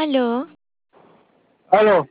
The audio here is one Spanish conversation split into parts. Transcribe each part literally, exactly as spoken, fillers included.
Aló, Aló,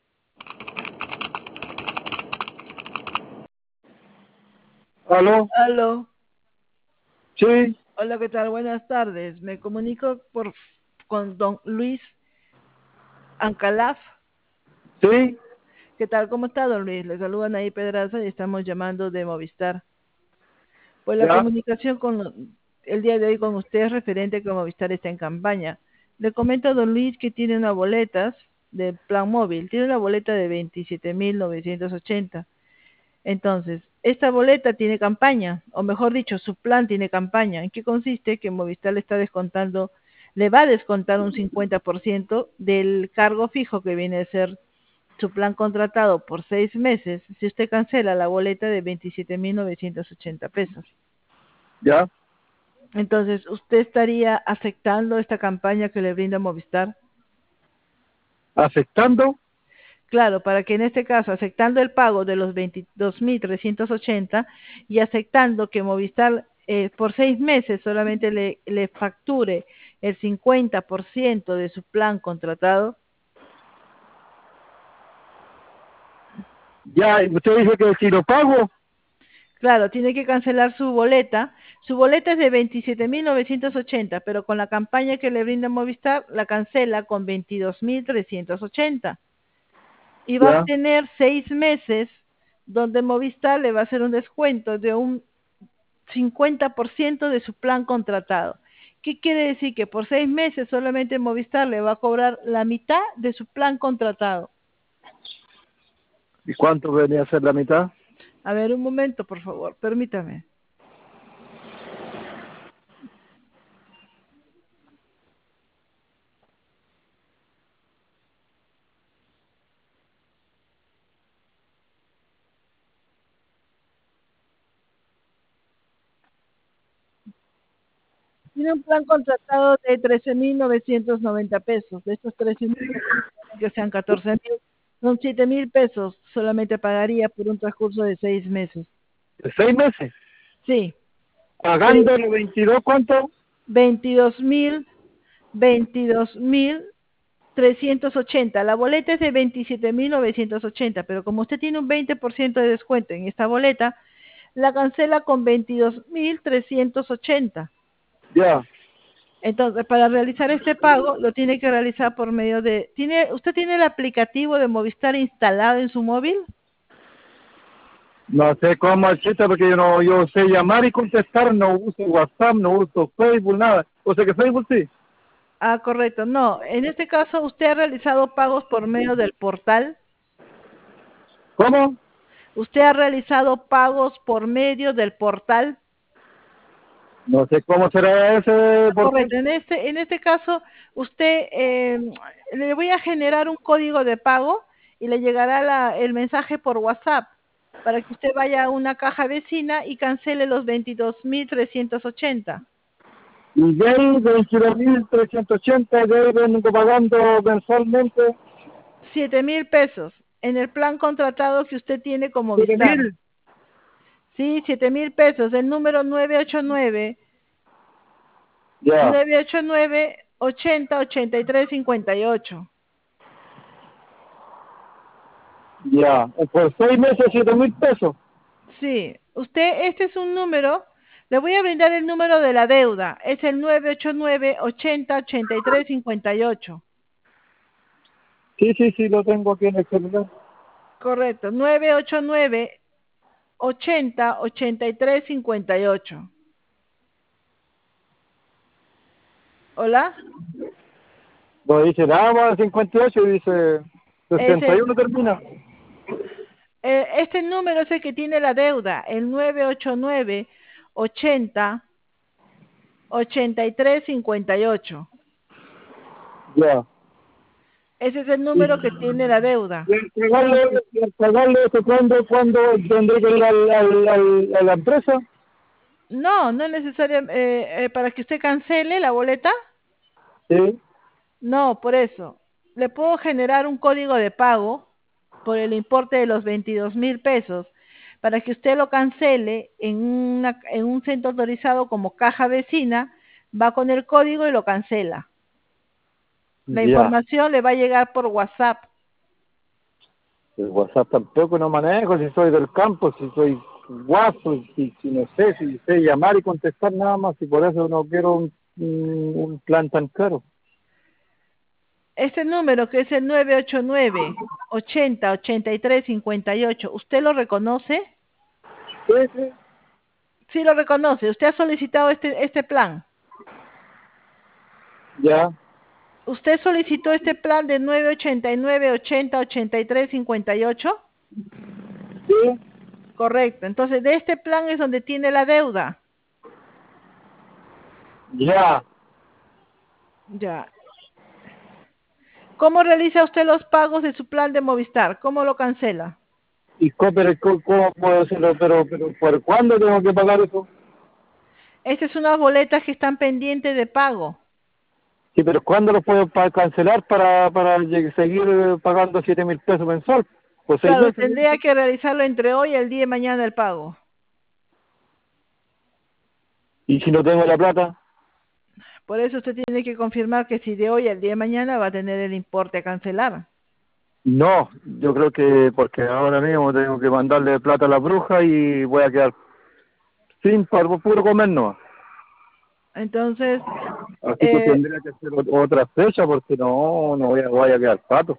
aló, Aló, sí, hola, ¿qué tal? Buenas tardes. Me comunico por, con don Luis Ancalaf. sí, ¿Qué tal? ¿Cómo está, don Luis? Le saludan ahí Pedraza y estamos llamando de Movistar. Pues la ya, comunicación con el día de hoy con usted es referente a que Movistar está en campaña. Le comento a don Luis que tiene una boleta de plan móvil, tiene una boleta de veintisiete mil novecientos ochenta. Entonces, esta boleta tiene campaña, o mejor dicho, su plan tiene campaña. ¿En qué consiste? Que Movistar le está descontando, le va a descontar un cincuenta por ciento del cargo fijo que viene a ser su plan contratado por seis meses si usted cancela la boleta de veintisiete mil novecientos ochenta pesos. ya, Entonces, ¿usted estaría aceptando esta campaña que le brinda Movistar? aceptando, Claro, para que en este caso, aceptando el pago de los veintidós mil trescientos ochenta y aceptando que Movistar eh, por seis meses solamente le, le facture el cincuenta por ciento de su plan contratado. ya, y usted dice que si lo pago, Claro, tiene que cancelar su boleta. Su boleta es de veintisiete mil novecientos ochenta, pero con la campaña que le brinda Movistar la cancela con veintidós mil trescientos ochenta. Y va a ya, tener seis meses donde Movistar le va a hacer un descuento de un cincuenta por ciento de su plan contratado. ¿Qué quiere decir? Que por seis meses solamente Movistar le va a cobrar la mitad de su plan contratado. ¿y cuánto venía a ser la mitad? A ver, un momento, por favor, permítame. Tiene un plan contratado de trece mil novecientos noventa pesos. De estos trece mil, que sean catorce mil, son siete mil pesos. Solamente pagaría por un transcurso de seis meses. ¿De seis meses? Sí, Pagando los veintidós, ¿cuánto? veintidós mil, veintidós mil trescientos ochenta. La boleta es de veintisiete mil novecientos ochenta, pero como usted tiene un veinte por ciento de descuento en esta boleta, la cancela con veintidós mil trescientos ochenta. Ya, Entonces, para realizar este pago, lo tiene que realizar por medio de... ¿Tiene, ¿Usted tiene el aplicativo de Movistar instalado en su móvil? no sé cómo existe porque yo no, yo sé llamar y contestar, no uso WhatsApp, no uso Facebook, nada. O sea que Facebook sí. Ah, correcto. No, en este caso, ¿usted ha realizado pagos por medio del portal? ¿Cómo? ¿Usted ha realizado pagos por medio del portal? No sé cómo será ese portal. Correcto, en este, en este caso, usted eh, le voy a generar un código de pago y le llegará la- el mensaje por WhatsApp para que usted vaya a una caja vecina y cancele los veintidós mil trescientos ochenta. Y de ahí veintidós mil trescientos ochenta, de ahí vengo pagando mensualmente Siete mil pesos en el plan contratado que usted tiene con siete Movistar. mil. Sí, siete mil pesos, el número nueve ocho nueve, Ya, nueve ocho nueve, ochenta, ochenta y tres, cincuenta y ocho. ya. Por seis meses, siete mil pesos. Sí, usted, este es un número, le voy a brindar el número de la deuda, es el nueve ocho nueve, ochenta, ochenta y tres, cincuenta y ocho. Sí, sí, sí, lo tengo aquí en el celular. Correcto, nueve ocho nueve, ochenta, ochenta y tres, cincuenta y ocho. ¿Hola? Lo dice nada cincuenta y ocho y dice Es sesenta y el, uno termina. eh, este número es el que tiene la deuda, el nueve ocho nueve, ochenta, ochenta y tres, cincuenta y ocho. Ya. Ese es el Y, número que tiene la deuda. y al pagarle, y al pagarle eso, ¿cuándo, cuándo tendré que ir al, al, al- a la empresa? No, no es necesario, eh, eh, para que usted cancele la boleta. Sí. No, por eso. Le puedo generar un código de pago por el importe de los veintidós mil pesos para que usted lo cancele en, una, en un centro autorizado como caja vecina, va con el código y lo cancela. La Ya. información le va a llegar por WhatsApp. El WhatsApp tampoco no manejo, si soy del campo, si soy guapo, si, si no sé, si sé llamar y contestar nada más, y por eso no quiero un, un, un plan tan caro. Este número que es el nueve ocho nueve, ochenta, ochenta y tres, cincuenta y ocho, ¿usted lo reconoce? Sí, sí. Sí lo reconoce. ¿Usted ha solicitado este, este plan? Ya, ¿Usted solicitó este plan de nueve ochenta y nueve, ochenta, ochenta y tres, cincuenta y ocho? sí, Correcto. Entonces, de este plan es donde tiene la deuda. ya. Ya. ¿Cómo realiza usted los pagos de su plan de Movistar? ¿Cómo lo cancela? ¿Y cómo, pero, cómo, cómo puedo hacerlo? Pero, pero, ¿por cuándo tengo que pagar eso? Estas son unas boletas que están pendientes de pago. Sí, pero ¿cuándo lo puedo pa- cancelar para, para lleg- seguir eh, pagando siete mil pesos mensual? ¿Por seis Claro, meses? tendría que realizarlo entre hoy y el día de mañana el pago. ¿Y si no tengo la plata? Por eso usted tiene que confirmar que si de hoy al día de mañana va a tener el importe a cancelar. No, yo creo que porque ahora mismo tengo que mandarle plata a la bruja y voy a quedar sin para puro comer no. Entonces, Así que eh, tendría que hacer ot- otra fecha porque no, no voy a, voy a quedar pato.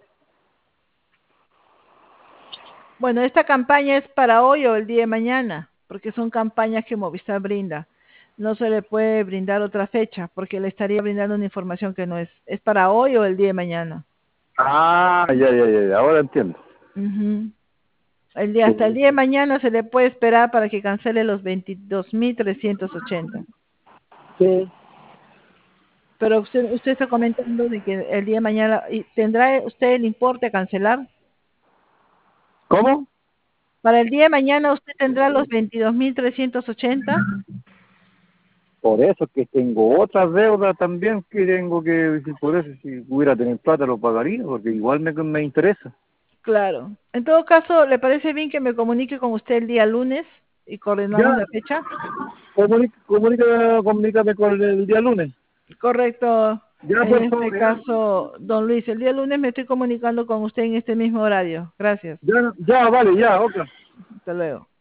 bueno, esta campaña es para hoy o el día de mañana, porque son campañas que Movistar brinda. No se le puede brindar otra fecha, porque le estaría brindando una información que no es. Es para hoy o el día de mañana. Ah, ya, ya, ya, ya, ahora entiendo. Ujú. El día, hasta el Sí. día de mañana se le puede esperar para que cancele los veintidós mil trescientos ochenta. Sí. Pero usted, usted está comentando de que el día de mañana, ¿y tendrá usted el importe a cancelar? ¿Cómo? Para el día de mañana usted tendrá los veintidós mil trescientos ochenta. Por eso que tengo otra deuda también que tengo que, si por eso si pudiera tener plata lo pagaría, porque igual me, me interesa. Claro. En todo caso, ¿le parece bien que me comunique con usted el día lunes y Ya, coordinamos la fecha? comunica, comunica, comunícame con el día lunes. Correcto. Ya, En por este favor, ya. caso, don Luis, el día lunes me estoy comunicando con usted en este mismo horario. Gracias. Ya, ya, vale, ya, otra. Hasta luego.